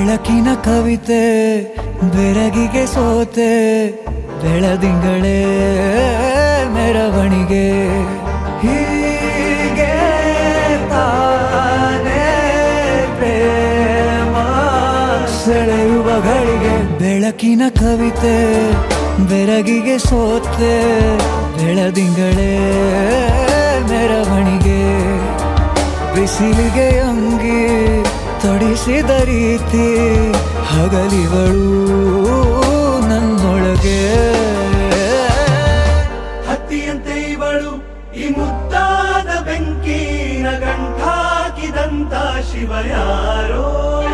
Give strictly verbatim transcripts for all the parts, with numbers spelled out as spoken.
ಬೆಳಕಿನ ಕವಿತೆ ಬೆರಗಿಗೆ ಸೋತೆ ಬೆಳದಿಂಗಳೇ ಮೆರವಣಿಗೆ ಹೀಗೆ ತಾನೇ ಪ್ರೇಮ ಸೆಳೆಯುವ ಗಳಿಗೆ ಬೆಳಕಿನ ಕವಿತೆ ಬೆರಗಿಗೆ ಸೋತೆ ಬೆಳದಿಂಗಳೇ ಮೆರವಣಿಗೆ ಬಿಸಿಲಿಗೆ ಅಂಗಿ ತೊಡಿಸಿದ ರೀತಿ ಹಗಲಿಗಳು ನನ್ನೊಳಗೆ ಹತ್ತಿಯಂತೆ ಇವಳು ಈ ಮುದ್ದಾದ ಬೆಂಕಿನ ಗಂಟಾಕಿದಂತ ಶಿವ ಯಾರೋ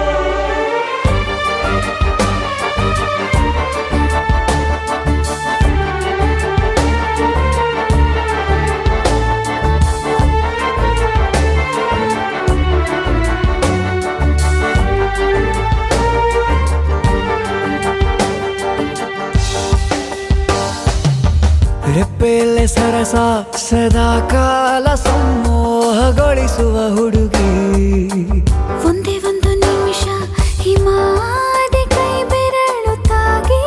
ರೆಪ್ಪೆಯಲ್ಲೇ ಸರಸ ಸದಾ ಕಾಲ ಸಂಮೋಹಗೊಳಿಸುವ ಹುಡುಗಿ ಒಂದೇ ಒಂದು ನಿಮಿಷ ಹಿಮಾದಿ ಕೈ ಬೆರಳು ತಾಗಿ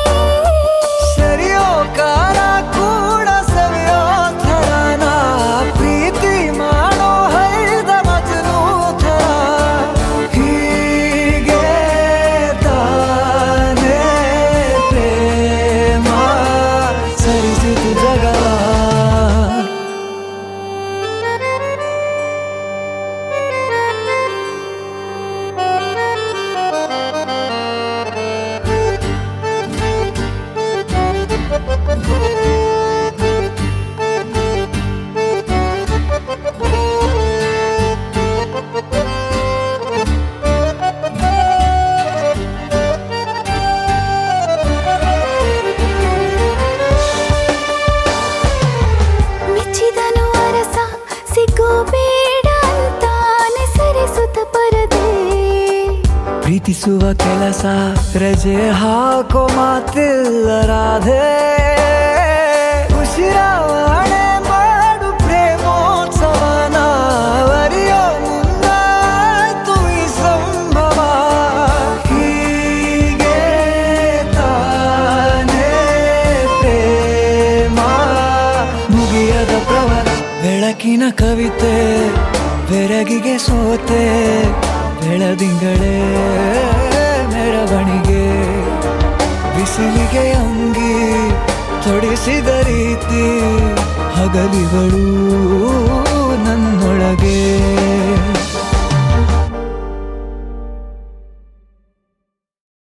ಸರಿಯೋ ಕಾಲ ಕೂಡ ಸವಿಯೋ ಥರನ ಪ್ರೀತಿ ಮಾಡೋ ಹೈದ ಮಜನು ಥರ ಹೀಗೆ ತಾನೇ ಪ್ರೇಮ ಸರಿಸಿತು ಜಗವ ಮೆಚ್ಚಿದನು ಅರಸ ಸಿಗೋ ಬೇಡ ಅಂತಾನೆ ಸರಿಸುತ್ತ ಪರದೆ ಪ್ರೀತಿಸುವ ಕೆಲಸ ರಜೆ ಹಾಕೋ ಮಾತಿಲ್ಲ ರಾಧೆ ಉಸಿರಾವಣೆ ಮಾಡು ಪ್ರೇಮೋತ್ಸವನ ವರಿಯೋ ಮುಂದಾಯ್ತು ಈ ಸಂಭವ ಹೀಗೆ ತಾನೇ ಪ್ರೇಮ ಮುಗಿಯದ ಪ್ರವರ ಬೆಳಕಿನ ಕವಿತೆ ಬೆರಗಿಗೆ ಸೋತೆ ಬೆಳದಿಂಗಳೇ ಮೆರವಣಿಗೆ ಬಿಸಿಲಿಗೆ ಅಂಗಿ ತೊಡಿಸಿದ ರೀತಿ ಹಗಲಿಗಳು